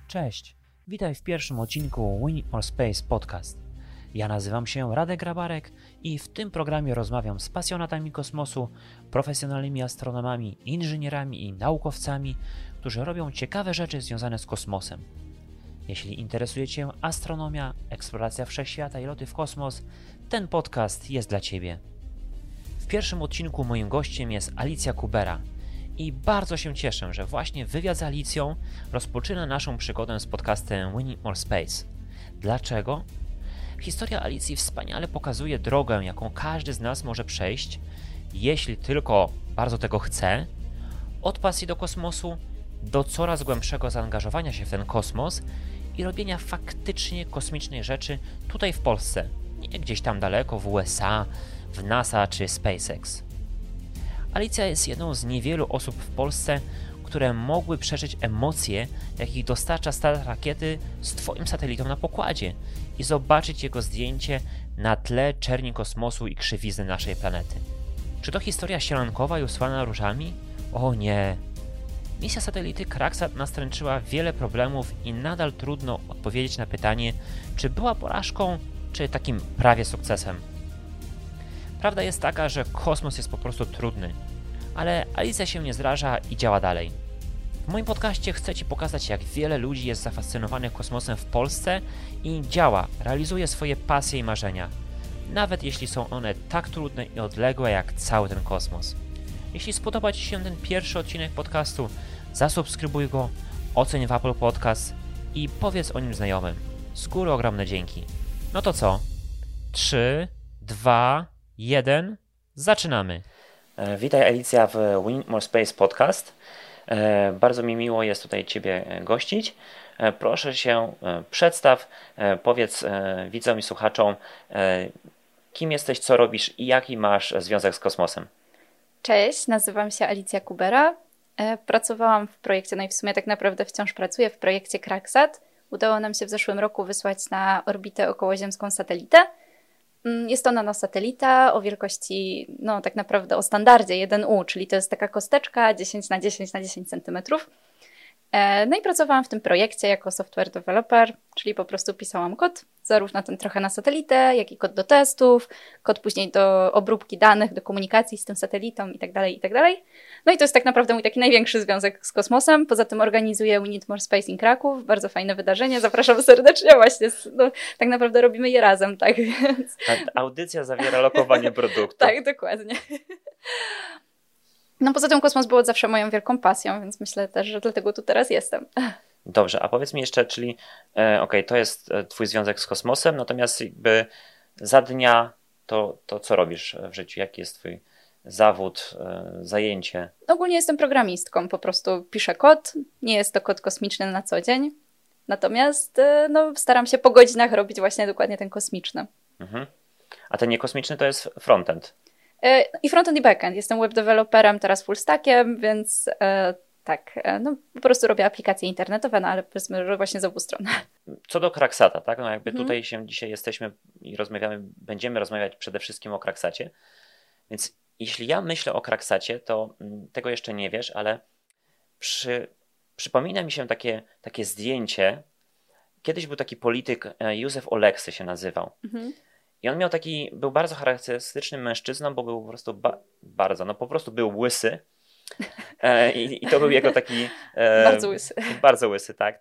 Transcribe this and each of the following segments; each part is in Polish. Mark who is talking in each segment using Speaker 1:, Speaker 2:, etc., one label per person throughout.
Speaker 1: Cześć, witaj w pierwszym odcinku We Need More Space Podcast. Ja nazywam się Radek Grabarek i w tym programie rozmawiam z pasjonatami kosmosu, profesjonalnymi astronomami, inżynierami i naukowcami, którzy robią ciekawe rzeczy związane z kosmosem. Jeśli interesuje Cię astronomia, eksploracja wszechświata i loty w kosmos, ten podcast jest dla Ciebie. W pierwszym odcinku moim gościem jest Alicja Kubera. I bardzo się cieszę, że właśnie wywiad z Alicją rozpoczyna naszą przygodę z podcastem We Need More Space. Dlaczego? Historia Alicji wspaniale pokazuje drogę, jaką każdy z nas może przejść, jeśli tylko bardzo tego chce, od pasji do kosmosu do coraz głębszego zaangażowania się w ten kosmos i robienia faktycznie kosmicznej rzeczy tutaj w Polsce, nie gdzieś tam daleko w USA, w NASA czy SpaceX. Alicja jest jedną z niewielu osób w Polsce, które mogły przeżyć emocje, jakich dostarcza start rakiety z Twoim satelitą na pokładzie i zobaczyć jego zdjęcie na tle czerni kosmosu i krzywizny naszej planety. Czy to historia sielankowa i usłana różami? O nie! Misja satelity Kraksat nastręczyła wiele problemów i nadal trudno odpowiedzieć na pytanie, czy była porażką, czy takim prawie sukcesem. Prawda jest taka, że kosmos jest po prostu trudny, ale Alicja się nie zraża i działa dalej. W moim podcaście chcę Ci pokazać, jak wiele ludzi jest zafascynowanych kosmosem w Polsce i działa, realizuje swoje pasje i marzenia, nawet jeśli są one tak trudne i odległe jak cały ten kosmos. Jeśli spodoba Ci się ten pierwszy odcinek podcastu, zasubskrybuj go, oceń w Apple Podcast i powiedz o nim znajomym. Z góry ogromne dzięki. No to co? 3, 2, 1, zaczynamy. Witaj Alicja w We Need More Space Podcast. Bardzo mi miło jest tutaj Ciebie gościć. Proszę się przedstaw, powiedz widzom i słuchaczom, kim jesteś, co robisz i jaki masz związek z kosmosem.
Speaker 2: Cześć, nazywam się Alicja Kubera. Pracowałam w projekcie, no i w sumie tak naprawdę wciąż pracuję w projekcie Kraksat. Udało nam się w zeszłym roku wysłać na orbitę okołoziemską satelitę. Jest to nanosatelita o wielkości, no tak naprawdę o standardzie 1U, czyli to jest taka kosteczka 10 na 10 na 10 cm. No i pracowałam w tym projekcie jako software developer, czyli po prostu pisałam kod, zarówno ten trochę na satelitę, jak i kod do testów, kod później do obróbki danych, do komunikacji z tym satelitą itd., itd. No i to jest tak naprawdę mój taki największy związek z kosmosem. Poza tym organizuję We Need More Space in Kraków, bardzo fajne wydarzenie, zapraszam serdecznie, właśnie, no, tak naprawdę robimy je razem, tak więc...
Speaker 1: Audycja zawiera lokowanie produktu.
Speaker 2: Tak, dokładnie. No poza tym kosmos był od zawsze moją wielką pasją, więc myślę też, że dlatego tu teraz jestem.
Speaker 1: Dobrze, a powiedz mi jeszcze, czyli to jest Twój związek z kosmosem, natomiast jakby za dnia to co robisz w życiu? Jaki jest Twój zawód, zajęcie?
Speaker 2: Ogólnie jestem programistką, po prostu piszę kod, nie jest to kod kosmiczny na co dzień, natomiast no, staram się po godzinach robić właśnie dokładnie ten kosmiczny.
Speaker 1: Mhm. A ten niekosmiczny to jest frontend?
Speaker 2: I frontend i backend. Jestem web developerem, teraz full stackiem, więc tak, no po prostu robię aplikacje internetowe, no ale powiedzmy, że właśnie z obu stron.
Speaker 1: Co do Kraksata, tak? No jakby tutaj się dzisiaj jesteśmy i będziemy rozmawiać przede wszystkim o Kraksacie. Więc jeśli ja myślę o Kraksacie, to tego jeszcze nie wiesz, ale przypomina mi się takie zdjęcie. Kiedyś był taki polityk, Józef Oleksy się nazywał. I on był bardzo charakterystycznym mężczyzną, bo był po prostu po prostu był łysy. I to był jego taki...
Speaker 2: bardzo łysy.
Speaker 1: Bardzo łysy, tak.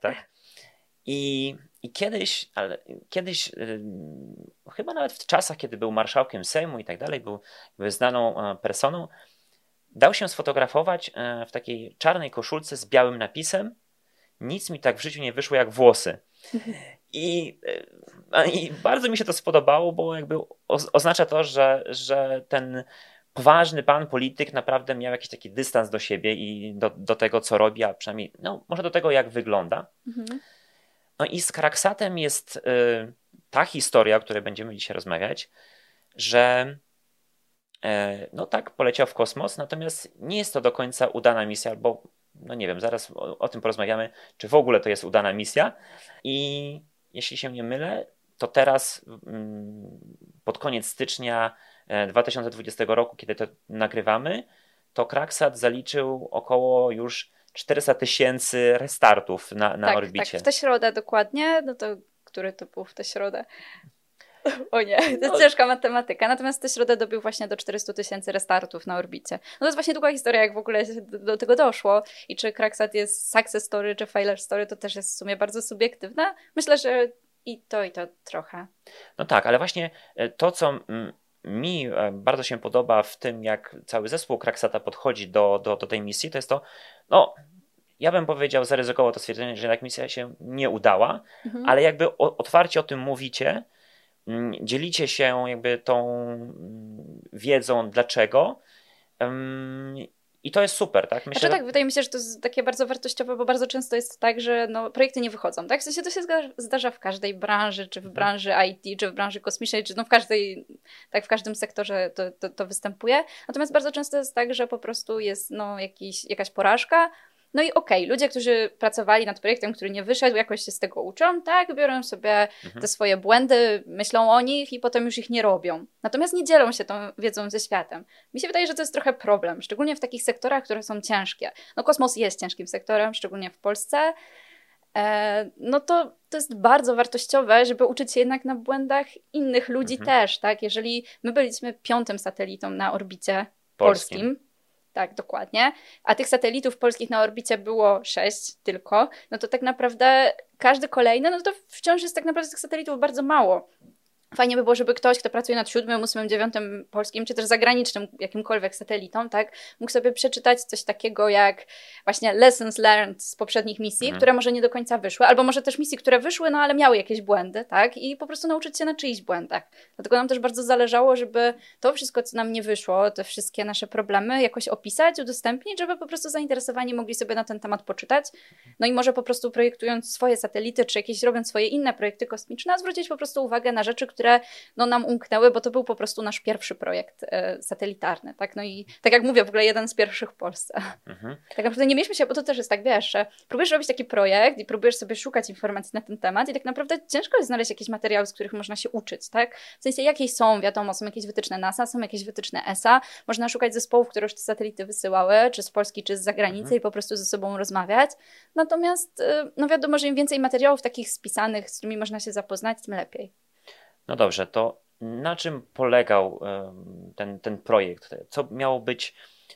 Speaker 1: I kiedyś, chyba nawet w czasach, kiedy był marszałkiem Sejmu i tak dalej, był znaną personą, dał się sfotografować w takiej czarnej koszulce z białym napisem: nic mi tak w życiu nie wyszło jak włosy. I bardzo mi się to spodobało, bo jakby oznacza to, że ten poważny pan polityk naprawdę miał jakiś taki dystans do siebie i do tego, co robi, a przynajmniej może do tego, jak wygląda. No i z Kraksatem jest ta historia, o której będziemy dzisiaj rozmawiać, że no tak, poleciał w kosmos, natomiast nie jest to do końca udana misja, albo no nie wiem, zaraz o tym porozmawiamy, czy w ogóle to jest udana misja. I jeśli się nie mylę, to teraz pod koniec stycznia 2020 roku, kiedy to nagrywamy, to Kraksat zaliczył około już 400 000 restartów na orbicie.
Speaker 2: Tak, w tę środę dokładnie, no to który to był w tę środę? O nie, to jest ciężka matematyka. Natomiast w tę środę dobił właśnie do 400 000 restartów na orbicie. No to jest właśnie długa historia, jak w ogóle do tego doszło. I czy Cracksat jest success story, czy failure story, to też jest w sumie bardzo subiektywne. Myślę, że i to trochę.
Speaker 1: No tak, ale właśnie to, co mi bardzo się podoba w tym, jak cały zespół Cracksata podchodzi do tej misji, to jest to, no ja bym powiedział, zaryzykował to stwierdzenie, że jednak misja się nie udała, ale jakby otwarcie o tym mówicie, dzielicie się jakby tą wiedzą dlaczego i to jest super, tak?
Speaker 2: Myślę, tak, wydaje mi się, że to jest takie bardzo wartościowe, bo bardzo często jest tak, że projekty nie wychodzą, tak? W sensie to się zdarza w każdej branży, czy w branży IT, czy w branży kosmicznej, czy w każdej, tak w każdym sektorze to występuje. Natomiast bardzo często jest tak, że po prostu jest jakaś porażka. No i okej, ludzie, którzy pracowali nad projektem, który nie wyszedł, jakoś się z tego uczą, tak, biorą sobie te swoje błędy, myślą o nich i potem już ich nie robią. Natomiast nie dzielą się tą wiedzą ze światem. Mi się wydaje, że to jest trochę problem, szczególnie w takich sektorach, które są ciężkie. No kosmos jest ciężkim sektorem, szczególnie w Polsce. No to jest bardzo wartościowe, żeby uczyć się jednak na błędach innych ludzi też, tak? Jeżeli my byliśmy 5. satelitą na orbicie polskim. Tak, dokładnie. A tych satelitów polskich na orbicie było 6 tylko, no to tak naprawdę każdy kolejny, no to wciąż jest tak naprawdę tych satelitów bardzo mało. Fajnie by było, żeby ktoś, kto pracuje nad 7., 8., 9. polskim, czy też zagranicznym jakimkolwiek satelitą, tak, mógł sobie przeczytać coś takiego jak właśnie lessons learned z poprzednich misji, które może nie do końca wyszły, albo może też misji, które wyszły, no ale miały jakieś błędy, tak, i po prostu nauczyć się na czyichś błędach. Dlatego nam też bardzo zależało, żeby to wszystko, co nam nie wyszło, te wszystkie nasze problemy jakoś opisać, udostępnić, żeby po prostu zainteresowani mogli sobie na ten temat poczytać. No i może po prostu projektując swoje satelity, czy jakieś robiąc swoje inne projekty kosmiczne, zwrócić po prostu uwagę na rzeczy, które nam umknęły, bo to był po prostu nasz pierwszy projekt satelitarny, tak? No i tak jak mówię, w ogóle jeden z pierwszych w Polsce. Tak naprawdę nie mieliśmy się, bo to też jest tak, wiesz, że próbujesz robić taki projekt i próbujesz sobie szukać informacji na ten temat i tak naprawdę ciężko jest znaleźć jakieś materiały, z których można się uczyć, tak? W sensie jakieś są, wiadomo, są jakieś wytyczne NASA, są jakieś wytyczne ESA, można szukać zespołów, które już te satelity wysyłały, czy z Polski, czy z zagranicy i po prostu ze sobą rozmawiać. Natomiast, no wiadomo, że im więcej materiałów takich spisanych, z którymi można się zapoznać, tym lepiej.
Speaker 1: No dobrze, to na czym polegał ten projekt? Co miało być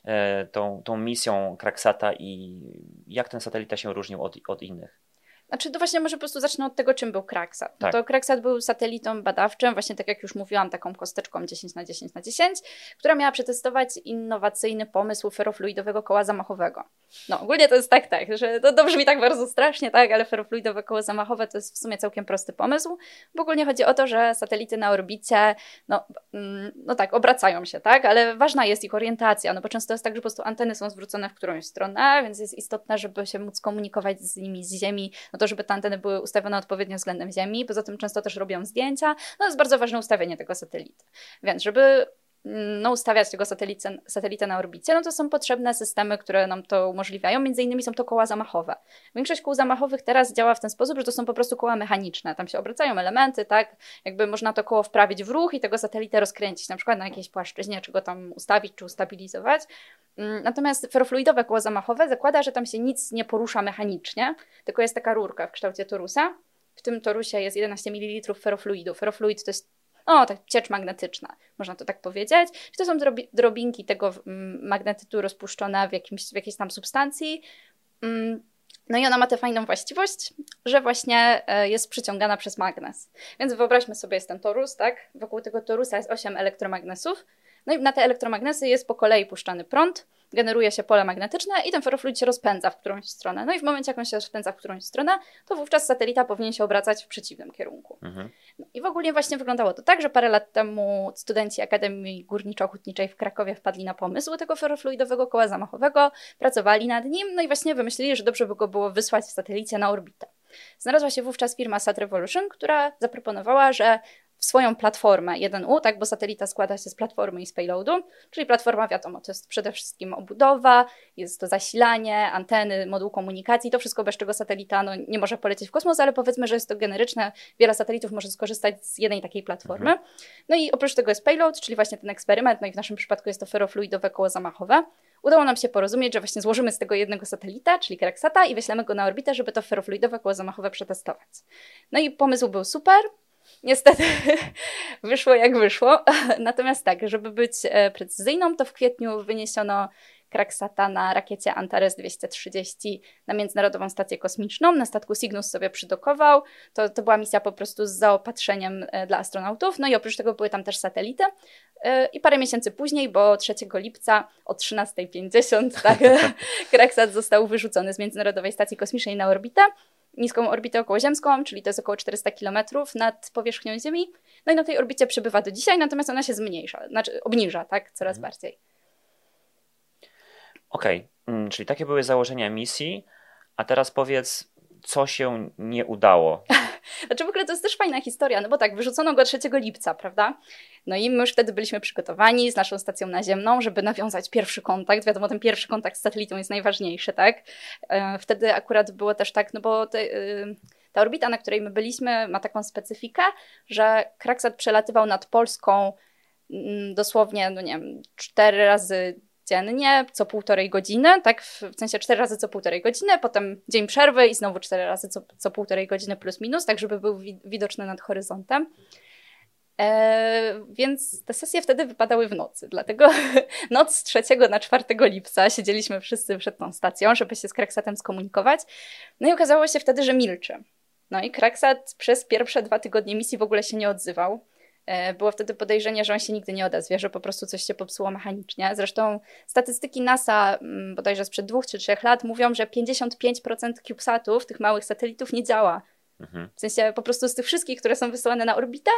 Speaker 1: tą misją Cracksata i jak ten satelita się różnił od innych?
Speaker 2: Znaczy, to właśnie może po prostu zacznę od tego, czym był Cracksat.
Speaker 1: Tak.
Speaker 2: To Cracksat był satelitą badawczym, właśnie tak jak już mówiłam, taką kosteczką 10x10x10, która miała przetestować innowacyjny pomysł ferrofluidowego koła zamachowego. No, ogólnie to jest tak, że to brzmi tak bardzo strasznie, tak, ale ferrofluidowe koło zamachowe to jest w sumie całkiem prosty pomysł, bo ogólnie chodzi o to, że satelity na orbicie, no tak, obracają się, tak, ale ważna jest ich orientacja, no bo często jest tak, że po prostu anteny są zwrócone w którąś stronę, więc jest istotne, żeby się móc komunikować z nimi z Ziemi, no to żeby te anteny były ustawione odpowiednio względem Ziemi, poza tym często też robią zdjęcia, no to jest bardzo ważne ustawienie tego satelity. Więc żeby ustawiać tego satelitę na orbicie, no to są potrzebne systemy, które nam to umożliwiają, między innymi są to koła zamachowe. Większość kół zamachowych teraz działa w ten sposób, że to są po prostu koła mechaniczne, tam się obracają elementy, tak, jakby można to koło wprawić w ruch i tego satelitę rozkręcić, na przykład na jakiejś płaszczyźnie, czy go tam ustawić, czy ustabilizować. Natomiast ferrofluidowe koło zamachowe zakłada, że tam się nic nie porusza mechanicznie, tylko jest taka rurka w kształcie torusa. W tym torusie jest 11 ml ferrofluidu. Ferrofluid to jest tak ciecz magnetyczna, można to tak powiedzieć. To są drobinki tego magnetytu rozpuszczone w jakiejś tam substancji. No i ona ma tę fajną właściwość, że właśnie jest przyciągana przez magnes. Więc wyobraźmy sobie, jest ten torus, tak? Wokół tego torusa jest 8 elektromagnesów. No i na te elektromagnesy jest po kolei puszczany prąd, generuje się pole magnetyczne i ten ferrofluid się rozpędza w którąś stronę. No i w momencie, jak on się rozpędza w którąś stronę, to wówczas satelita powinien się obracać w przeciwnym kierunku. No i w ogóle właśnie wyglądało to tak, że parę lat temu studenci Akademii Górniczo-Hutniczej w Krakowie wpadli na pomysł tego ferrofluidowego koła zamachowego, pracowali nad nim, no i właśnie wymyślili, że dobrze by go było wysłać w satelicie na orbitę. Znalazła się wówczas firma Sat Revolution, która zaproponowała, że w swoją platformę 1U, tak, bo satelita składa się z platformy i z payloadu, czyli platforma, wiadomo, to jest przede wszystkim obudowa, jest to zasilanie, anteny, moduł komunikacji, to wszystko, bez czego satelita nie może polecieć w kosmos, ale powiedzmy, że jest to generyczne, wiele satelitów może skorzystać z jednej takiej platformy. No i oprócz tego jest payload, czyli właśnie ten eksperyment, no i w naszym przypadku jest to ferrofluidowe koło zamachowe. udało nam się porozumieć, że właśnie złożymy z tego jednego satelita, czyli Cracksata i wyślemy go na orbitę, żeby to ferrofluidowe koło zamachowe przetestować. No i pomysł był super. Niestety wyszło jak wyszło. Natomiast tak, żeby być precyzyjną, to w kwietniu wyniesiono Cracksata na rakiecie Antares 230 na Międzynarodową Stację Kosmiczną. Na statku Cygnus sobie przydokował. To była misja po prostu z zaopatrzeniem dla astronautów. No i oprócz tego były tam też satelity. I parę miesięcy później, bo 3 lipca o 13:50 tak, Cracksat został wyrzucony z Międzynarodowej Stacji Kosmicznej na orbitę. Niską orbitę okołoziemską, czyli to jest około 400 km nad powierzchnią Ziemi. No i na tej orbicie przebywa do dzisiaj, natomiast ona się zmniejsza, znaczy obniża, tak, coraz bardziej.
Speaker 1: Okej, czyli takie były założenia misji, a teraz powiedz, co się nie udało.
Speaker 2: Znaczy w ogóle to jest też fajna historia, no bo tak, wyrzucono go 3 lipca, prawda? No i my już wtedy byliśmy przygotowani z naszą stacją naziemną, żeby nawiązać pierwszy kontakt. Wiadomo, ten pierwszy kontakt z satelitą jest najważniejszy, tak? Wtedy akurat było też tak, no bo ta orbita, na której my byliśmy, ma taką specyfikę, że Cracksat przelatywał nad Polską dosłownie, no nie wiem, 4 razy dziennie, co 1,5 godziny, tak? W sensie 4 razy co 1,5 godziny, potem dzień przerwy i znowu 4 razy co 1,5 godziny plus minus, tak żeby był widoczny nad horyzontem. Więc te sesje wtedy wypadały w nocy, dlatego noc z 3 na 4 lipca siedzieliśmy wszyscy przed tą stacją, żeby się z Cracksatem skomunikować. No i okazało się wtedy, że milczy. No i Cracksat przez pierwsze 2 tygodnie misji w ogóle się nie odzywał. Było wtedy podejrzenie, że on się nigdy nie odezwie, że po prostu coś się popsuło mechanicznie. Zresztą statystyki NASA, bodajże sprzed 2 czy 3 lat, mówią, że 55% CubeSatów, tych małych satelitów, nie działa. W sensie po prostu z tych wszystkich, które są wysyłane na orbitę,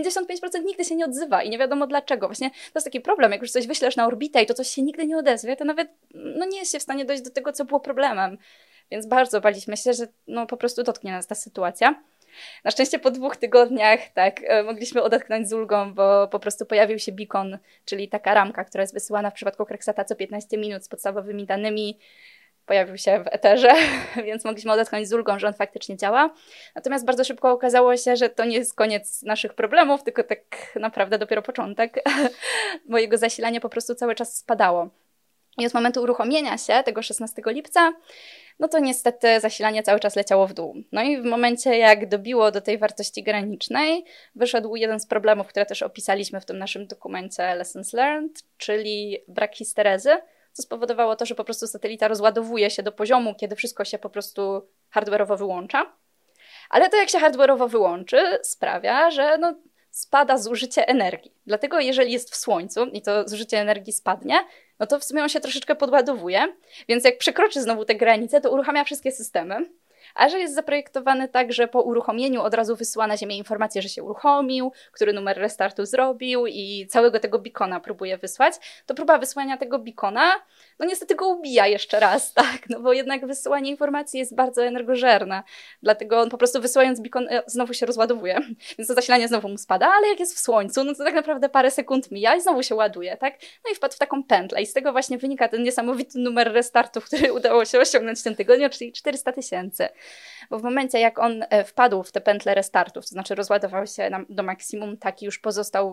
Speaker 2: 55% nigdy się nie odzywa i nie wiadomo dlaczego. Właśnie to jest taki problem, jak już coś wyślesz na orbitę i to coś się nigdy nie odezwie, to nawet nie jest się w stanie dojść do tego, co było problemem. Więc bardzo baliśmy się, że po prostu dotknie nas ta sytuacja. Na szczęście po 2 tygodniach tak, mogliśmy odetchnąć z ulgą, bo po prostu pojawił się beacon, czyli taka ramka, która jest wysyłana w przypadku Cracksata co 15 minut z podstawowymi danymi. Pojawił się w eterze, więc mogliśmy odetchnąć z ulgą, że on faktycznie działa. Natomiast bardzo szybko okazało się, że to nie jest koniec naszych problemów, tylko tak naprawdę dopiero początek, bo jego zasilanie po prostu cały czas spadało. I od momentu uruchomienia się tego 16 lipca, no to niestety zasilanie cały czas leciało w dół. No i w momencie, jak dobiło do tej wartości granicznej, wyszedł jeden z problemów, które też opisaliśmy w tym naszym dokumencie Lessons Learned, czyli brak histerezy, co spowodowało to, że po prostu satelita rozładowuje się do poziomu, kiedy wszystko się po prostu hardware'owo wyłącza. Ale to jak się hardware'owo wyłączy, sprawia, że spada zużycie energii. Dlatego jeżeli jest w słońcu i to zużycie energii spadnie, no to w sumie on się troszeczkę podładowuje, więc jak przekroczy znowu te granice, to uruchamia wszystkie systemy. A że jest zaprojektowany tak, że po uruchomieniu od razu wysyła na Ziemię informację, że się uruchomił, który numer restartu zrobił i całego tego beacona próbuje wysłać, to próba wysłania tego beacona, niestety go ubija jeszcze raz, tak, bo jednak wysyłanie informacji jest bardzo energożerne, dlatego on po prostu wysyłając beacon znowu się rozładowuje, więc to zasilanie znowu mu spada, ale jak jest w słońcu, to tak naprawdę parę sekund mija i znowu się ładuje, tak, i wpadł w taką pętlę i z tego właśnie wynika ten niesamowity numer restartów, który udało się osiągnąć w tym tygodniu, czyli 400 000. Bo w momencie, jak on wpadł w te pętle restartów, to znaczy rozładował się do maksimum, taki już pozostał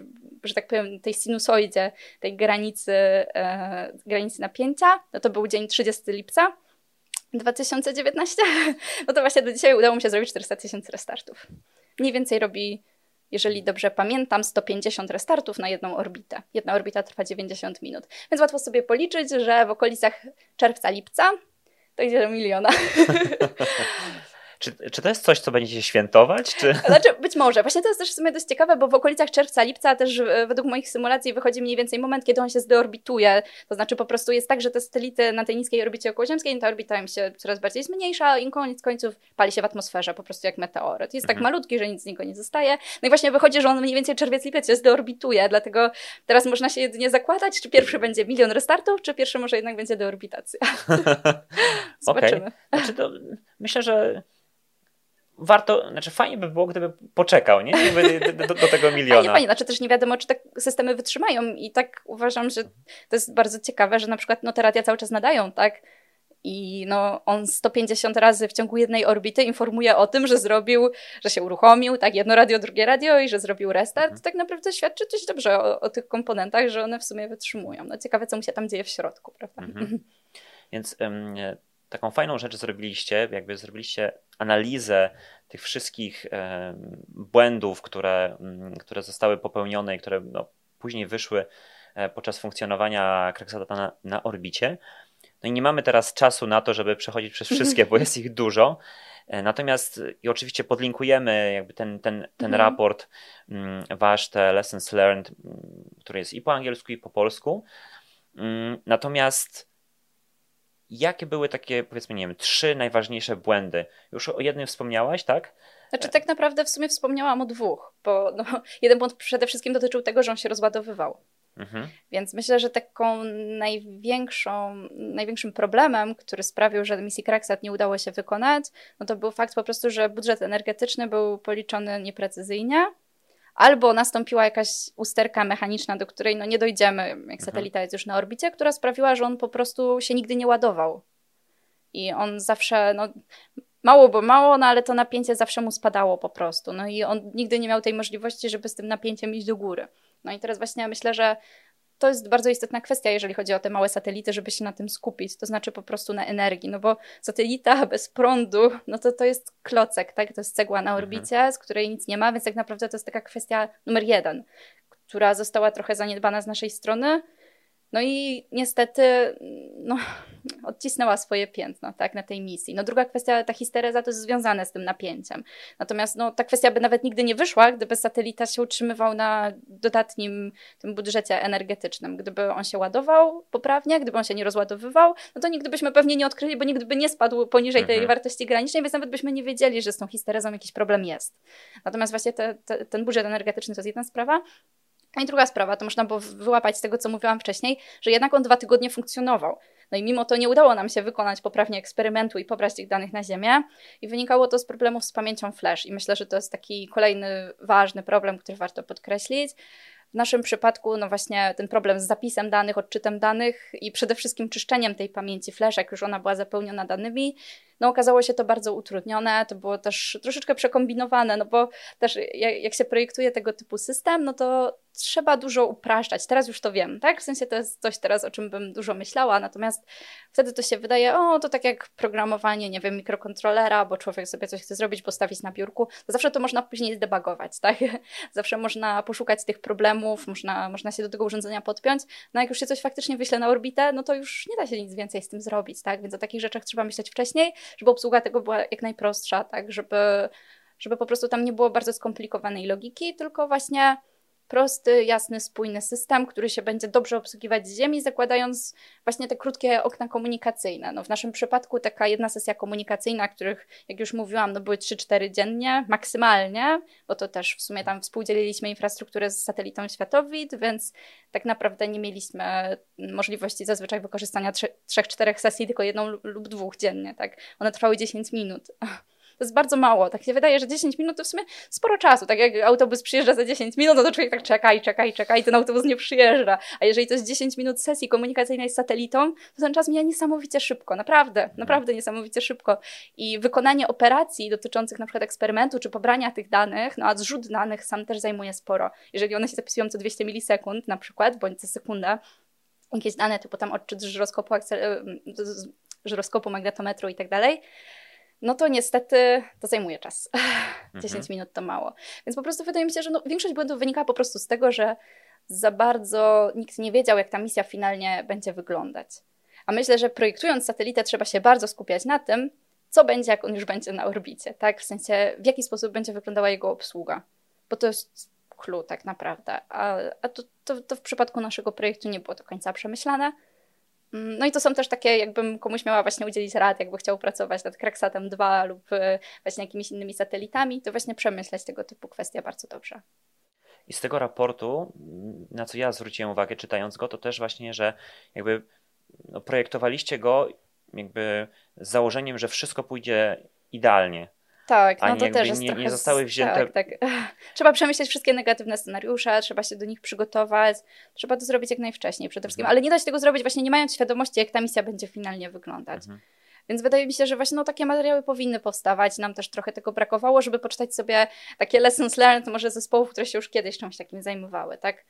Speaker 2: że tak powiem, tej sinusoidzie, tej granicy napięcia, to był dzień 30 lipca 2019, to właśnie do dzisiaj udało mi się zrobić 400 000 restartów. Mniej więcej robi, jeżeli dobrze pamiętam, 150 restartów na jedną orbitę. Jedna orbita trwa 90 minut. Więc łatwo sobie policzyć, że w okolicach czerwca-lipca to idzie do 1 miliona.
Speaker 1: Czy to jest coś, co będziecie świętować? Czy...
Speaker 2: Znaczy, być może. Właśnie to jest też w sumie dość ciekawe, bo w okolicach czerwca, lipca też według moich symulacji wychodzi mniej więcej moment, kiedy on się zdeorbituje. To znaczy po prostu jest tak, że te satelity na tej niskiej orbicie okołoziemskiej, ta orbita im się coraz bardziej zmniejsza i koniec końców pali się w atmosferze, po prostu jak meteoryt. Jest tak malutki, że nic z niego nie zostaje. No i właśnie wychodzi, że on mniej więcej czerwiec, lipiec się zdeorbituje, dlatego teraz można się jedynie zakładać, czy pierwszy będzie 1 milion restartów, czy pierwszy może jednak będzie deorbitacja. Zobaczymy.
Speaker 1: Okay. Znaczy to myślę, że fajnie by było, gdyby poczekał, nie? Do tego 1 miliona.
Speaker 2: Fajnie, też nie wiadomo, czy te systemy wytrzymają i tak uważam, że to jest bardzo ciekawe, że na przykład te radia cały czas nadają, tak? I no, on 150 razy w ciągu jednej orbity informuje o tym, że się uruchomił, tak, jedno radio, drugie radio i że zrobił restart. Tak naprawdę świadczy dość dobrze o tych komponentach, że one w sumie wytrzymują. No ciekawe, co mu się tam dzieje w środku, prawda?
Speaker 1: Więc taką fajną rzecz zrobiliście, zrobiliście analizę tych wszystkich błędów, które zostały popełnione i które później wyszły podczas funkcjonowania Cracksata na orbicie. No i nie mamy teraz czasu na to, żeby przechodzić przez wszystkie, bo jest ich dużo. Natomiast i oczywiście podlinkujemy jakby ten raport wasz, te lessons learned, który jest i po angielsku, i po polsku. Natomiast jakie były takie, powiedzmy, nie wiem, 3 najważniejsze błędy? Już o jednym wspomniałaś, tak?
Speaker 2: Znaczy tak naprawdę w sumie wspomniałam o 2, bo jeden błąd przede wszystkim dotyczył tego, że on się rozładowywał. Więc myślę, że taką największym problemem, który sprawił, że misji Cracksat nie udało się wykonać, no to był fakt po prostu, że budżet energetyczny był policzony nieprecyzyjnie, albo nastąpiła jakaś usterka mechaniczna, do której nie dojdziemy, jak satelita jest już na orbicie, która sprawiła, że on po prostu się nigdy nie ładował. I on zawsze, mało, ale to napięcie zawsze mu spadało po prostu. No i on nigdy nie miał tej możliwości, żeby z tym napięciem iść do góry. No i teraz właśnie myślę, że to jest bardzo istotna kwestia, jeżeli chodzi o te małe satelity, żeby się na tym skupić, to znaczy po prostu na energii, bo satelita bez prądu, to jest klocek, tak? To jest cegła na orbicie, z której nic nie ma, więc tak naprawdę to jest taka kwestia numer 1, która została trochę zaniedbana z naszej strony. No i niestety odcisnęła swoje piętno, tak, na tej misji. Druga kwestia, ta histereza to jest związane z tym napięciem. Natomiast ta kwestia by nawet nigdy nie wyszła, gdyby satelita się utrzymywał na dodatnim tym budżecie energetycznym. Gdyby on się ładował poprawnie, gdyby on się nie rozładowywał, to nigdy byśmy pewnie nie odkryli, bo nigdy by nie spadł poniżej tej wartości granicznej, więc nawet byśmy nie wiedzieli, że z tą histerezą jakiś problem jest. Natomiast właśnie ten budżet energetyczny to jest jedna sprawa. No i druga sprawa, to można było wyłapać z tego, co mówiłam wcześniej, że jednak on 2 tygodnie funkcjonował. No i mimo to nie udało nam się wykonać poprawnie eksperymentu i pobrać tych danych na Ziemię i wynikało to z problemów z pamięcią flash. I myślę, że to jest taki kolejny ważny problem, który warto podkreślić. W naszym przypadku, właśnie ten problem z zapisem danych, odczytem danych i przede wszystkim czyszczeniem tej pamięci flash, jak już ona była zapełniona danymi, okazało się to bardzo utrudnione, to było też troszeczkę przekombinowane, bo też jak się projektuje tego typu system, to trzeba dużo upraszczać. Teraz już to wiem, tak? W sensie to jest coś teraz, o czym bym dużo myślała, natomiast wtedy to się wydaje, to tak jak programowanie, nie wiem, mikrokontrolera, bo człowiek sobie coś chce zrobić, postawić na biurku, to zawsze to można później zdebugować, tak? Zawsze można poszukać tych problemów, można się do tego urządzenia podpiąć, jak już się coś faktycznie wyśle na orbitę, to już nie da się nic więcej z tym zrobić, tak? Więc o takich rzeczach trzeba myśleć wcześniej, żeby obsługa tego była jak najprostsza, tak? Żeby po prostu tam nie było bardzo skomplikowanej logiki, tylko właśnie prosty, jasny, spójny system, który się będzie dobrze obsługiwać z Ziemi, zakładając właśnie te krótkie okna komunikacyjne. W naszym przypadku taka jedna sesja komunikacyjna, których, jak już mówiłam, były 3-4 dziennie maksymalnie, bo to też w sumie tam współdzieliliśmy infrastrukturę z satelitą Światowid, więc tak naprawdę nie mieliśmy możliwości zazwyczaj wykorzystania 3-4 sesji, tylko 1 lub 2 dziennie. Tak? One trwały 10 minut. To jest bardzo mało. Tak się wydaje, że 10 minut to w sumie sporo czasu. Tak jak autobus przyjeżdża za 10 minut, to człowiek tak czeka i ten autobus nie przyjeżdża. A jeżeli to jest 10 minut sesji komunikacyjnej z satelitą, to ten czas mija niesamowicie szybko. Naprawdę niesamowicie szybko. I wykonanie operacji dotyczących na przykład eksperymentu czy pobrania tych danych, a zrzut danych sam też zajmuje sporo. Jeżeli one się zapisują co 200 milisekund na przykład, bądź co sekundę, jakieś dane typu tam odczyt żyroskopu, magnetometru i tak dalej, to niestety to zajmuje czas. 10 minut to mało. Więc po prostu wydaje mi się, że większość błędów wynika po prostu z tego, że za bardzo nikt nie wiedział, jak ta misja finalnie będzie wyglądać. A myślę, że projektując satelitę trzeba się bardzo skupiać na tym, co będzie, jak on już będzie na orbicie, tak? W sensie, w jaki sposób będzie wyglądała jego obsługa. Bo to jest clue tak naprawdę. A to w przypadku naszego projektu nie było do końca przemyślane. No i to są też takie, jakbym komuś miała właśnie udzielić rad, jakby chciał pracować nad Cracksatem 2 lub właśnie jakimiś innymi satelitami, to właśnie przemyśleć tego typu kwestie bardzo dobrze.
Speaker 1: I z tego raportu, na co ja zwróciłem uwagę czytając go, to też właśnie, że jakby projektowaliście go jakby z założeniem, że wszystko pójdzie idealnie.
Speaker 2: Tak,
Speaker 1: a
Speaker 2: no to
Speaker 1: jakby
Speaker 2: też jest
Speaker 1: nie zostały wzięte...
Speaker 2: Tak. Trzeba przemyśleć wszystkie negatywne scenariusze, trzeba się do nich przygotować, trzeba to zrobić jak najwcześniej przede wszystkim, ale nie da się tego zrobić właśnie nie mając świadomości, jak ta misja będzie finalnie wyglądać. Więc wydaje mi się, że właśnie takie materiały powinny powstawać. Nam też trochę tego brakowało, żeby poczytać sobie takie lessons learned może zespołów, które się już kiedyś czymś takim zajmowały, tak?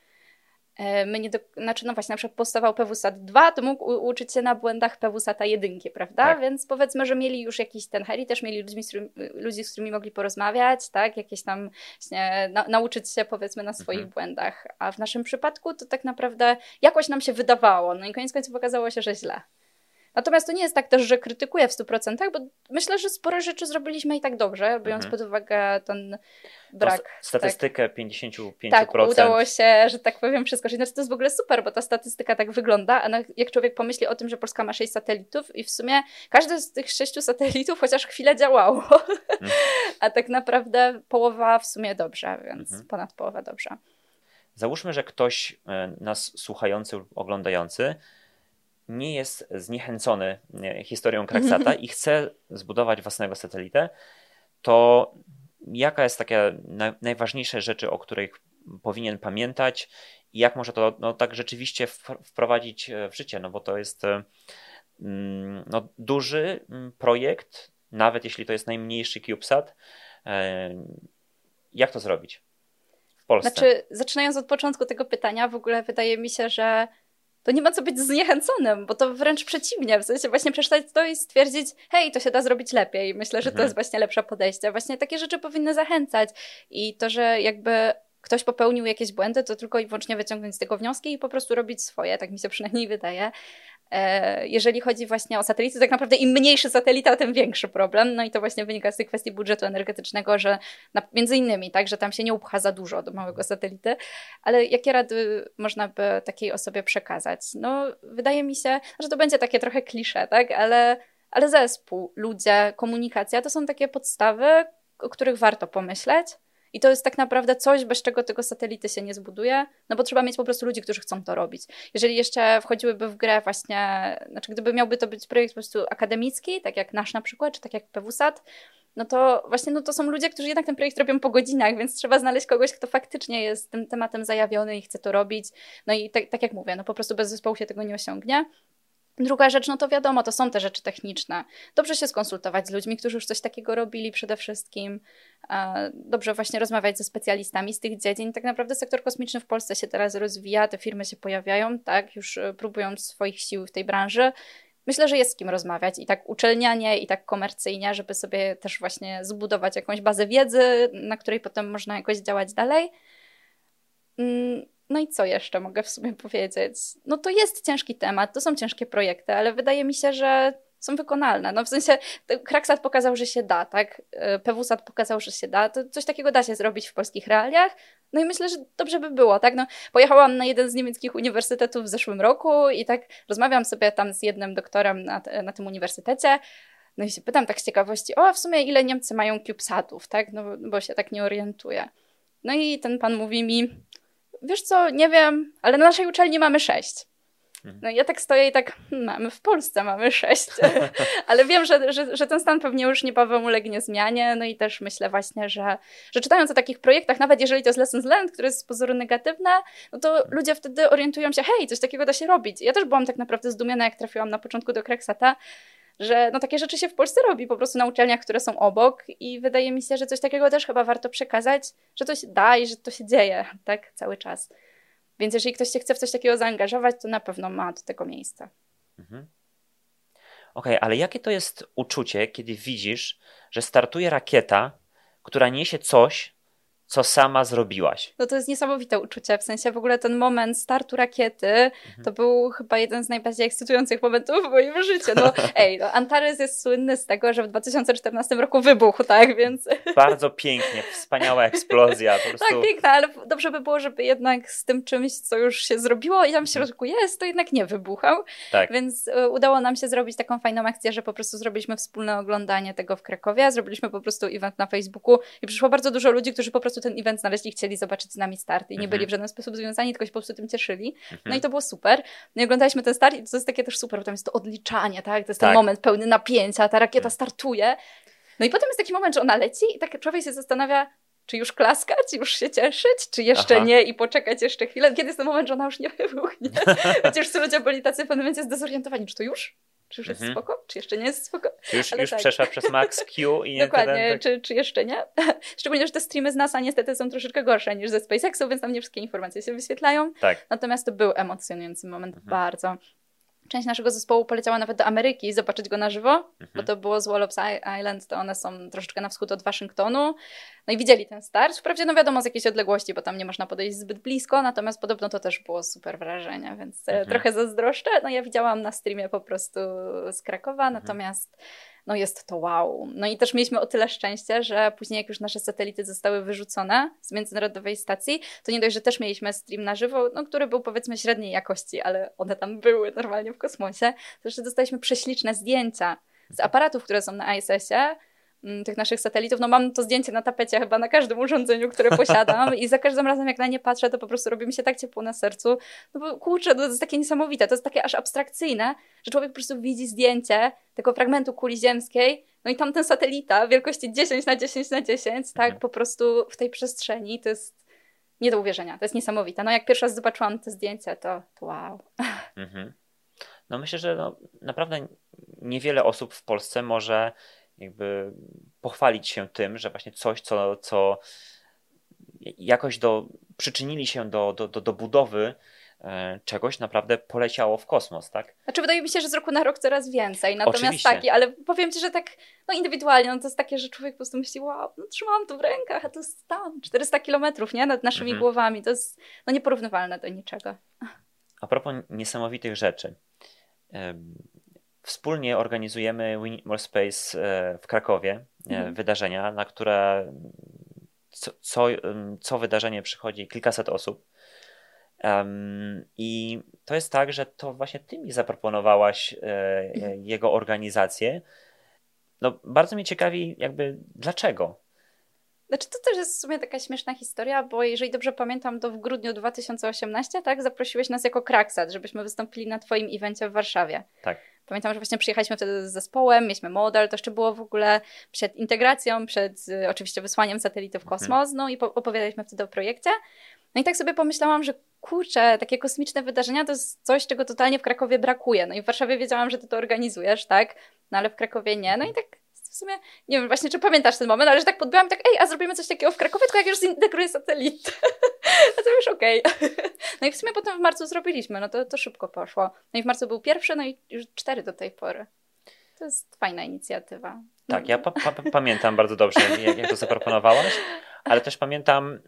Speaker 2: No właśnie, na przykład powstawał PWSAT 2, to mógł uczyć się na błędach PWSATA 1, prawda?
Speaker 1: Tak.
Speaker 2: Więc powiedzmy, że mieli już jakiś ten heritage, mieli ludzi, z którymi mogli porozmawiać, tak? Jakieś tam właśnie nauczyć się powiedzmy na swoich błędach. A w naszym przypadku to tak naprawdę jakoś nam się wydawało, no i koniec końców okazało się, że źle. Natomiast to nie jest tak też, że krytykuję w 100%, bo myślę, że sporo rzeczy zrobiliśmy i tak dobrze, biorąc pod uwagę ten brak.
Speaker 1: Statystykę 55%.
Speaker 2: Tak, udało się, że tak powiem, przeskoczyć. Znaczy to jest w ogóle super, bo ta statystyka tak wygląda, a jak człowiek pomyśli o tym, że Polska ma 6 satelitów i w sumie każdy z tych 6 satelitów chociaż chwilę działało, a tak naprawdę połowa w sumie dobrze, więc ponad połowa dobrze.
Speaker 1: Załóżmy, że ktoś nas słuchający lub oglądający nie jest zniechęcony historią Cracksata i chce zbudować własnego satelitę, to jaka jest takie najważniejsze rzeczy, o których powinien pamiętać i jak może to tak rzeczywiście wprowadzić w życie, no bo to jest duży projekt, nawet jeśli to jest najmniejszy CubeSat. Jak to zrobić w Polsce?
Speaker 2: Znaczy, zaczynając od początku tego pytania, w ogóle wydaje mi się, że to nie ma co być zniechęconym, bo to wręcz przeciwnie, w sensie właśnie przeczytać to i stwierdzić, hej, to się da zrobić lepiej. Myślę, że to jest właśnie lepsze podejście. Właśnie takie rzeczy powinny zachęcać i to, że jakby ktoś popełnił jakieś błędy, to tylko i wyłącznie wyciągnąć z tego wnioski i po prostu robić swoje, tak mi się przynajmniej wydaje. Jeżeli chodzi właśnie o satelity, to tak naprawdę im mniejszy satelita, tym większy problem. No i to właśnie wynika z tej kwestii budżetu energetycznego, że między innymi, tak, że tam się nie upcha za dużo do małego satelity. Ale jakie rady można by takiej osobie przekazać? No, wydaje mi się, że to będzie takie trochę klisze, tak, ale zespół, ludzie, komunikacja to są takie podstawy, o których warto pomyśleć. I to jest tak naprawdę coś, bez czego tego satelity się nie zbuduje, no bo trzeba mieć po prostu ludzi, którzy chcą to robić. Jeżeli jeszcze wchodziłyby w grę właśnie, znaczy gdyby miałby to być projekt po prostu akademicki, tak jak nasz na przykład, czy tak jak PWSAT, no to właśnie to są ludzie, którzy jednak ten projekt robią po godzinach, więc trzeba znaleźć kogoś, kto faktycznie jest tym tematem zajawiony i chce to robić. No i tak jak mówię, no po prostu bez zespołu się tego nie osiągnie. Druga rzecz, no to wiadomo, to są te rzeczy techniczne. Dobrze się skonsultować z ludźmi, którzy już coś takiego robili przede wszystkim. Dobrze właśnie rozmawiać ze specjalistami z tych dziedzin. Tak naprawdę sektor kosmiczny w Polsce się teraz rozwija, te firmy się pojawiają, tak, już próbują swoich sił w tej branży. Myślę, że jest z kim rozmawiać i tak uczelnianie, i tak komercyjnie, żeby sobie też właśnie zbudować jakąś bazę wiedzy, na której potem można jakoś działać dalej. No i co jeszcze mogę w sumie powiedzieć? No to jest ciężki temat, to są ciężkie projekty, ale wydaje mi się, że są wykonalne. No w sensie Cracksat pokazał, że się da, tak? PWSAT pokazał, że się da. To coś takiego da się zrobić w polskich realiach. No i myślę, że dobrze by było, tak? No, pojechałam na jeden z niemieckich uniwersytetów w zeszłym roku i tak rozmawiam sobie tam z jednym doktorem na tym uniwersytecie. No i się pytam tak z ciekawości, w sumie ile Niemcy mają CubeSatów, tak? No bo się tak nie orientuję. No i ten pan mówi mi, wiesz co, nie wiem, ale na naszej uczelni mamy 6. No i ja tak stoję i tak, w Polsce mamy 6. Ale wiem, że ten stan pewnie już niebawem ulegnie zmianie. No i też myślę właśnie, że czytając o takich projektach, nawet jeżeli to jest lessons learned, które jest z pozoru negatywne, no to ludzie wtedy orientują się, hej, coś takiego da się robić. Ja też byłam tak naprawdę zdumiona, jak trafiłam na początku do Cracksata, że no takie rzeczy się w Polsce robi po prostu na uczelniach, które są obok i wydaje mi się, że coś takiego też chyba warto przekazać, że to się da i że to się dzieje, tak, cały czas. Więc jeżeli ktoś się chce w coś takiego zaangażować, to na pewno ma do tego miejsce.
Speaker 1: Okej, ale jakie to jest uczucie, kiedy widzisz, że startuje rakieta, która niesie coś, co sama zrobiłaś?
Speaker 2: No to jest niesamowite uczucie, w sensie w ogóle ten moment startu rakiety to był chyba jeden z najbardziej ekscytujących momentów w moim życiu. No Antares jest słynny z tego, że w 2014 roku wybuchł, tak, więc...
Speaker 1: Bardzo pięknie, wspaniała eksplozja. Po prostu...
Speaker 2: Tak, piękna, ale dobrze by było, żeby jednak z tym czymś, co już się zrobiło i tam w środku jest, to jednak nie wybuchał.
Speaker 1: Tak.
Speaker 2: Więc udało nam się zrobić taką fajną akcję, że po prostu zrobiliśmy wspólne oglądanie tego w Krakowie, zrobiliśmy po prostu event na Facebooku i przyszło bardzo dużo ludzi, którzy po prostu ten event znaleźli i chcieli zobaczyć z nami start i nie byli w żaden sposób związani, tylko się po prostu tym cieszyli. No i to było super. No i oglądaliśmy ten start i to jest takie też super, bo tam jest to odliczanie, tak? To jest ten moment pełny napięcia, ta rakieta startuje. No i potem jest taki moment, że ona leci i tak człowiek się zastanawia, czy już klaskać, już się cieszyć, czy jeszcze nie i poczekać jeszcze chwilę. Kiedy jest ten moment, że ona już nie wybuchnie? Chociaż ludzie byli tacy w pewnym momencie zdezorientowani, czy to już? Czy już jest spoko? Czy jeszcze nie jest spoko?
Speaker 1: Już przeszła przez Max Q i nie.
Speaker 2: Dokładnie, czy jeszcze nie? Szczególnie, że te streamy z NASA niestety są troszeczkę gorsze niż ze SpaceXu, więc tam nie wszystkie informacje się wyświetlają.
Speaker 1: Tak.
Speaker 2: Natomiast to był emocjonujący moment bardzo. Część naszego zespołu poleciała nawet do Ameryki zobaczyć go na żywo, bo to było z Wallops Island, to one są troszeczkę na wschód od Waszyngtonu. No i widzieli ten start. Wprawdzie no wiadomo z jakiejś odległości, bo tam nie można podejść zbyt blisko, natomiast podobno to też było super wrażenie, więc trochę zazdroszczę. No ja widziałam na streamie po prostu z Krakowa, natomiast no jest to wow. No i też mieliśmy o tyle szczęście, że później jak już nasze satelity zostały wyrzucone z międzynarodowej stacji, to nie dość, że też mieliśmy stream na żywo, no, który był powiedzmy średniej jakości, ale one tam były normalnie w kosmosie. To jeszcze dostaliśmy prześliczne zdjęcia z aparatów, które są na ISS-ie, tych naszych satelitów. No mam to zdjęcie na tapecie chyba na każdym urządzeniu, które posiadam i za każdym razem jak na nie patrzę, to po prostu robi mi się tak ciepło na sercu. No bo kurczę, to jest takie niesamowite, to jest takie aż abstrakcyjne, że człowiek po prostu widzi zdjęcie tego fragmentu kuli ziemskiej, no i tam ten satelita wielkości 10x10x10, tak, po prostu w tej przestrzeni, to jest nie do uwierzenia, to jest niesamowite. No jak pierwszy raz zobaczyłam te zdjęcia, to wow.
Speaker 1: No myślę, że no, naprawdę niewiele osób w Polsce może jakby pochwalić się tym, że właśnie coś, co jakoś przyczynili się do budowy czegoś, naprawdę poleciało w kosmos, tak?
Speaker 2: Znaczy wydaje mi się, że z roku na rok coraz więcej, natomiast
Speaker 1: Oczywiście.
Speaker 2: ale powiem Ci, że tak no indywidualnie, no to jest takie, że człowiek po prostu myśli, wow, no trzymałam to w rękach, a to jest tam 400 kilometrów, nie? Nad naszymi głowami, to jest no nieporównywalne do niczego.
Speaker 1: A propos niesamowitych rzeczy. Wspólnie organizujemy We Need More Space w Krakowie wydarzenia, na które co wydarzenie przychodzi kilkaset osób. I to jest tak, że to właśnie ty mi zaproponowałaś jego organizację. No, bardzo mnie ciekawi jakby dlaczego.
Speaker 2: Znaczy to też jest w sumie taka śmieszna historia, bo jeżeli dobrze pamiętam, to w grudniu 2018, tak, zaprosiłeś nas jako Kraksat, żebyśmy wystąpili na twoim evencie w Warszawie.
Speaker 1: Tak.
Speaker 2: Pamiętam, że właśnie przyjechaliśmy wtedy z zespołem, mieliśmy model, to jeszcze było w ogóle przed integracją, przed oczywiście wysłaniem satelity w kosmos, no i opowiadaliśmy wtedy o projekcie. No i tak sobie pomyślałam, że kurczę, takie kosmiczne wydarzenia to jest coś, czego totalnie w Krakowie brakuje. No i w Warszawie wiedziałam, że ty to organizujesz, tak? No ale w Krakowie nie. No i tak w sumie, nie wiem właśnie, czy pamiętasz ten moment, ale że tak podbyłam tak, a zrobimy coś takiego w Krakowie, tylko jak już zintegruję satelitę. A to już okej. No i w sumie potem w marcu zrobiliśmy, no to szybko poszło. No i w marcu był pierwszy, no i już 4 do tej pory. To jest fajna inicjatywa.
Speaker 1: Tak, ja pamiętam bardzo dobrze, jak to zaproponowałaś, ale też pamiętam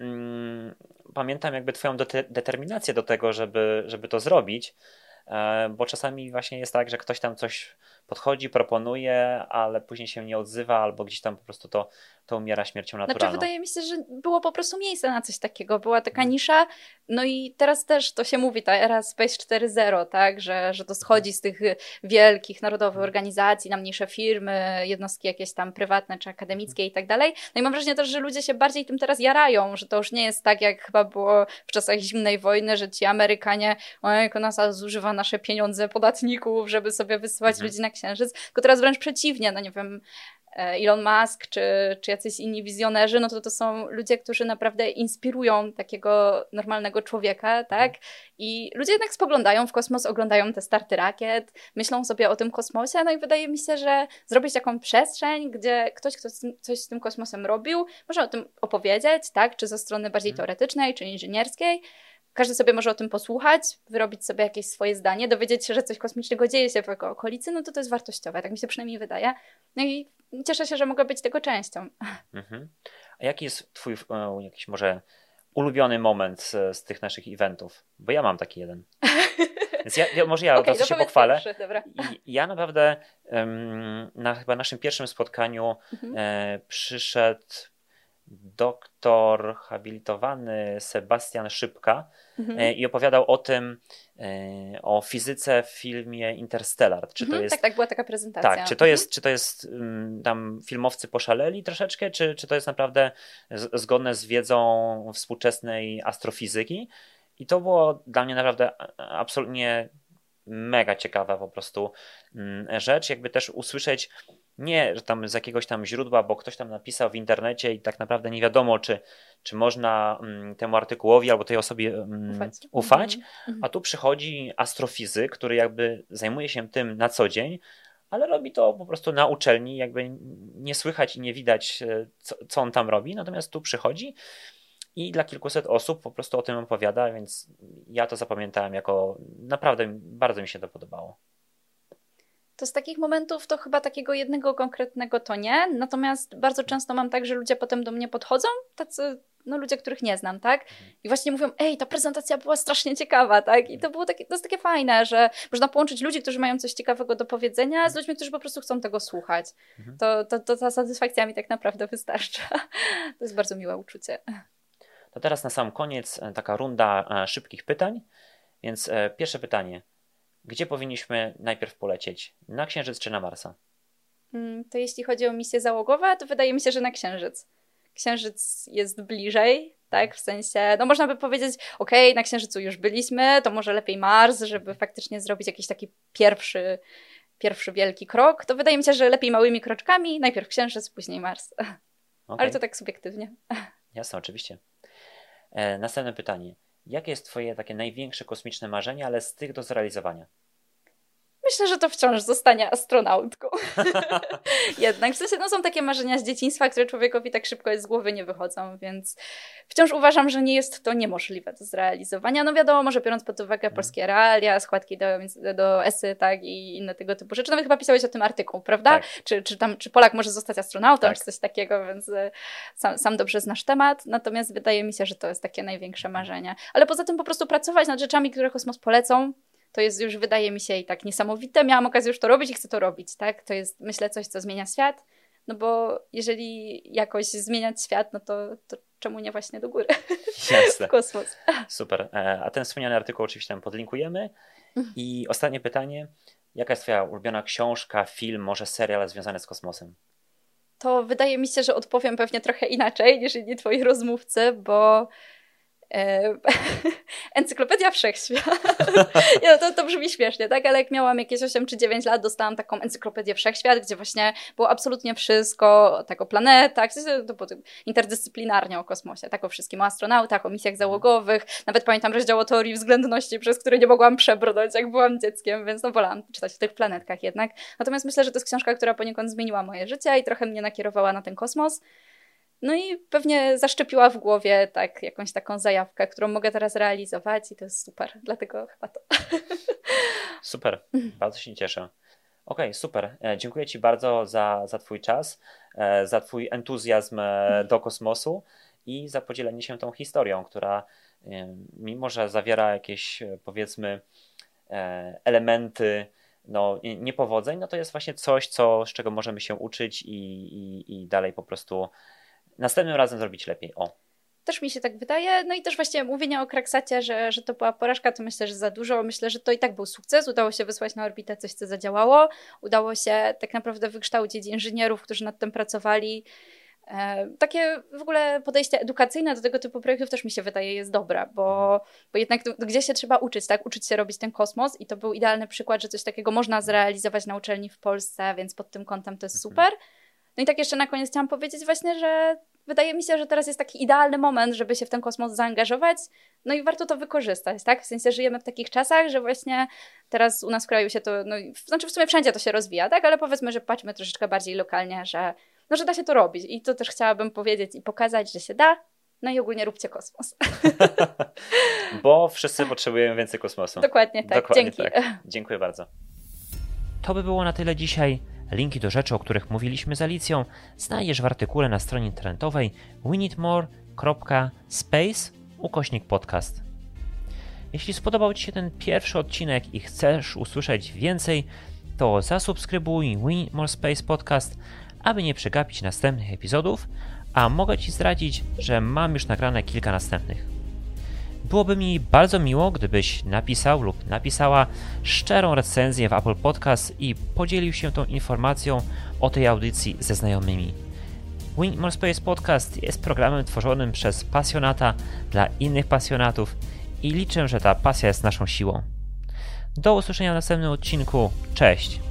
Speaker 1: jakby twoją determinację do tego, żeby to zrobić, bo czasami właśnie jest tak, że ktoś tam coś podchodzi, proponuje, ale później się nie odzywa, albo gdzieś tam po prostu to umiera śmiercią naturalną.
Speaker 2: Znaczy wydaje mi się, że było po prostu miejsce na coś takiego, była taka nisza, no i teraz też to się mówi, ta era Space 4.0, tak, że to schodzi z tych wielkich narodowych organizacji na mniejsze firmy, jednostki jakieś tam prywatne czy akademickie i tak dalej. No i mam wrażenie też, że ludzie się bardziej tym teraz jarają, że to już nie jest tak, jak chyba było w czasach zimnej wojny, że ci Amerykanie, ojejku, NASA zużywa nasze pieniądze podatników, żeby sobie wysyłać ludzi na Księżyc, tylko teraz wręcz przeciwnie, no nie wiem, Elon Musk czy jacyś inni wizjonerzy, no to są ludzie, którzy naprawdę inspirują takiego normalnego człowieka, tak? I ludzie jednak spoglądają w kosmos, oglądają te starty rakiet, myślą sobie o tym kosmosie, no i wydaje mi się, że zrobić taką przestrzeń, gdzie ktoś, kto coś z tym kosmosem robił, może o tym opowiedzieć, tak? Czy ze strony bardziej teoretycznej, czy inżynierskiej. Każdy sobie może o tym posłuchać, wyrobić sobie jakieś swoje zdanie, dowiedzieć się, że coś kosmicznego dzieje się w jego okolicy, no to jest wartościowe, tak mi się przynajmniej wydaje. No i cieszę się, że mogę być tego częścią.
Speaker 1: A jaki jest twój jakiś może ulubiony moment z tych naszych eventów? Bo ja mam taki jeden. Więc może ja od razu się pochwalę. Ja naprawdę na chyba naszym pierwszym spotkaniu przyszedł doktor habilitowany Sebastian Szybka i opowiadał o tym, o fizyce w filmie Interstellar. Czy to jest,
Speaker 2: tak, była taka prezentacja.
Speaker 1: Tak, czy to jest tam filmowcy poszaleli troszeczkę, czy to jest naprawdę zgodne z wiedzą współczesnej astrofizyki? I to było dla mnie naprawdę absolutnie mega ciekawa po prostu rzecz, jakby też usłyszeć Nie, że tam z jakiegoś tam źródła, bo ktoś tam napisał w internecie i tak naprawdę nie wiadomo, czy można temu artykułowi albo tej osobie ufać. A tu przychodzi astrofizyk, który jakby zajmuje się tym na co dzień, ale robi to po prostu na uczelni, jakby nie słychać i nie widać, co on tam robi, natomiast tu przychodzi i dla kilkuset osób po prostu o tym opowiada, więc ja to zapamiętałem jako naprawdę bardzo mi się to podobało.
Speaker 2: To z takich momentów to chyba takiego jednego konkretnego to nie, natomiast bardzo często mam tak, że ludzie potem do mnie podchodzą, tacy ludzie, których nie znam, tak? I właśnie mówią, ej, ta prezentacja była strasznie ciekawa, tak? I to jest takie fajne, że można połączyć ludzi, którzy mają coś ciekawego do powiedzenia z ludźmi, którzy po prostu chcą tego słuchać. To ta satysfakcja mi tak naprawdę wystarcza. To jest bardzo miłe uczucie.
Speaker 1: To teraz na sam koniec taka runda szybkich pytań, więc pierwsze pytanie. Gdzie powinniśmy najpierw polecieć? Na Księżyc czy na Marsa?
Speaker 2: To jeśli chodzi o misje załogowe, to wydaje mi się, że na Księżyc. Księżyc jest bliżej, tak? W sensie, można by powiedzieć, okej, na Księżycu już byliśmy, to może lepiej Mars, żeby faktycznie zrobić jakiś taki pierwszy wielki krok. To wydaje mi się, że lepiej małymi kroczkami, najpierw Księżyc, później Mars. Okay. Ale to tak subiektywnie.
Speaker 1: Jasne, oczywiście. Następne pytanie. Jakie jest twoje takie największe kosmiczne marzenie, ale z tych do zrealizowania?
Speaker 2: Myślę, że to wciąż zostanie astronautką. Jednak w sensie są takie marzenia z dzieciństwa, które człowiekowi tak szybko z głowy nie wychodzą, więc wciąż uważam, że nie jest to niemożliwe do zrealizowania. Wiadomo, może biorąc pod uwagę polskie realia, składki do ESY, tak, i inne tego typu rzeczy. Chyba pisałeś o tym artykuł, prawda? Tak. Czy Polak może zostać astronautą, tak, czy coś takiego, więc sam dobrze znasz temat. Natomiast wydaje mi się, że to jest takie największe marzenie. Ale poza tym po prostu pracować nad rzeczami, które kosmos polecą, to jest już, wydaje mi się, i tak niesamowite. Miałam okazję już to robić i chcę to robić, tak? To jest, myślę, coś, co zmienia świat, bo jeżeli jakoś zmieniać świat, to czemu nie właśnie do góry?
Speaker 1: Jasne.
Speaker 2: W kosmos.
Speaker 1: Super. A ten wspomniany artykuł oczywiście tam podlinkujemy. I ostatnie pytanie. Jaka jest twoja ulubiona książka, film, może serial związany z kosmosem? To
Speaker 2: wydaje mi się, że odpowiem pewnie trochę inaczej niż inni twoi rozmówcy, bo Encyklopedia Wszechświat. To brzmi śmiesznie, tak? Ale jak miałam jakieś 8 czy 9 lat, dostałam taką Encyklopedię Wszechświat, gdzie właśnie było absolutnie wszystko tak o planetach, to było interdyscyplinarnie o kosmosie, tak o wszystkim, o astronautach, o misjach załogowych. Nawet pamiętam rozdział o teorii względności, przez który nie mogłam przebrnąć, jak byłam dzieckiem, więc wolałam czytać o tych planetkach jednak. Natomiast myślę, że to jest książka, która poniekąd zmieniła moje życie i trochę mnie nakierowała na ten kosmos. I pewnie zaszczepiła w głowie jakąś taką zajawkę, którą mogę teraz realizować i to jest super, dlatego chyba to.
Speaker 1: Super, bardzo się cieszę. Okej, super. Dziękuję ci bardzo za twój czas, za twój entuzjazm do kosmosu i za podzielenie się tą historią, która mimo, że zawiera jakieś, powiedzmy, elementy niepowodzeń, to jest właśnie coś, z czego możemy się uczyć i dalej po prostu następnym razem zrobić lepiej.
Speaker 2: Też mi się tak wydaje. I też właśnie mówienie o Kraksacie, że to była porażka, to myślę, że za dużo. Myślę, że to i tak był sukces. Udało się wysłać na orbitę coś, co zadziałało. Udało się tak naprawdę wykształcić inżynierów, którzy nad tym pracowali. Takie w ogóle podejście edukacyjne do tego typu projektów też mi się wydaje jest dobre, bo jednak gdzie się trzeba uczyć, tak? Uczyć się robić ten kosmos i to był idealny przykład, że coś takiego można zrealizować na uczelni w Polsce, więc pod tym kątem to jest super. I tak jeszcze na koniec chciałam powiedzieć właśnie, że wydaje mi się, że teraz jest taki idealny moment, żeby się w ten kosmos zaangażować, i warto to wykorzystać, tak? W sensie żyjemy w takich czasach, że właśnie teraz u nas w kraju się to, znaczy w sumie wszędzie to się rozwija, tak? Ale powiedzmy, że patrzmy troszeczkę bardziej lokalnie, że da się to robić i to też chciałabym powiedzieć i pokazać, że się da, i ogólnie róbcie kosmos.
Speaker 1: Bo wszyscy potrzebujemy więcej kosmosu.
Speaker 2: Dokładnie tak, dzięki. Tak.
Speaker 1: Dziękuję bardzo. To by było na tyle dzisiaj. Linki do rzeczy, o których mówiliśmy z Alicją, znajdziesz w artykule na stronie internetowej weneedmore.space/podcast. Jeśli spodobał ci się ten pierwszy odcinek i chcesz usłyszeć więcej, to zasubskrybuj We Need More Space Podcast, aby nie przegapić następnych epizodów, a mogę ci zdradzić, że mam już nagrane kilka następnych. Byłoby mi bardzo miło, gdybyś napisał lub napisała szczerą recenzję w Apple Podcast i podzielił się tą informacją o tej audycji ze znajomymi. We Need More Space Podcast jest programem tworzonym przez pasjonata dla innych pasjonatów i liczę, że ta pasja jest naszą siłą. Do usłyszenia w następnym odcinku. Cześć!